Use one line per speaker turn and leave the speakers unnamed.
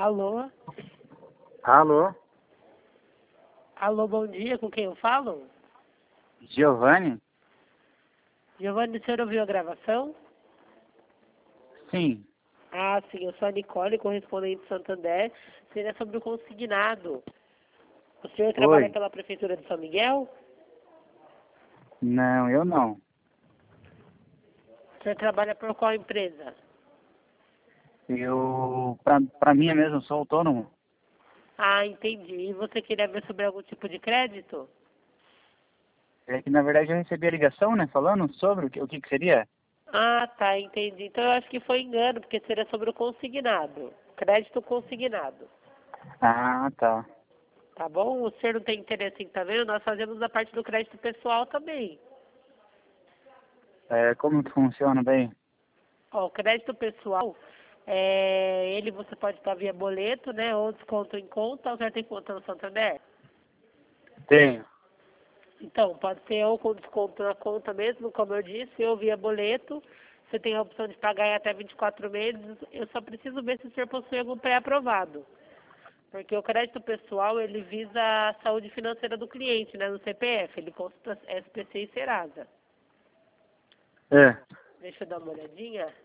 Alô?
Alô?
Alô, bom dia, com quem eu falo?
Giovanni?
Giovanni, o senhor ouviu a gravação?
Sim.
Ah, sim, eu sou a Nicole, correspondente de Santander. Seria sobre o consignado. O senhor trabalha
Oi.
pela Prefeitura de São Miguel?
Não, eu não.
O senhor trabalha por qual empresa?
Pra mim mesmo, eu sou autônomo.
Ah, entendi. E você queria ver sobre algum tipo de crédito?
É que na verdade eu recebi a ligação, né, falando sobre o que seria.
Ah, tá, entendi. Então eu acho que foi engano, porque seria sobre o consignado. Crédito consignado.
Ah, tá.
Tá bom? O senhor não tem interesse em estar vendo? Nós fazemos a parte do crédito pessoal também.
Como que funciona bem?
Ó, o crédito pessoal, ele você pode estar via boleto, né? Ou desconto em conta. O senhor tem conta no Santander?
Tenho.
Então, pode ser ou com desconto na conta mesmo, como eu disse, ou via boleto. Você tem a opção de pagar em até 24 meses. Eu só preciso ver se o senhor possui algum pré-aprovado. Porque o crédito pessoal, ele visa a saúde financeira do cliente, né? No CPF. Ele consta SPC e Serasa.
É.
Deixa eu dar uma olhadinha.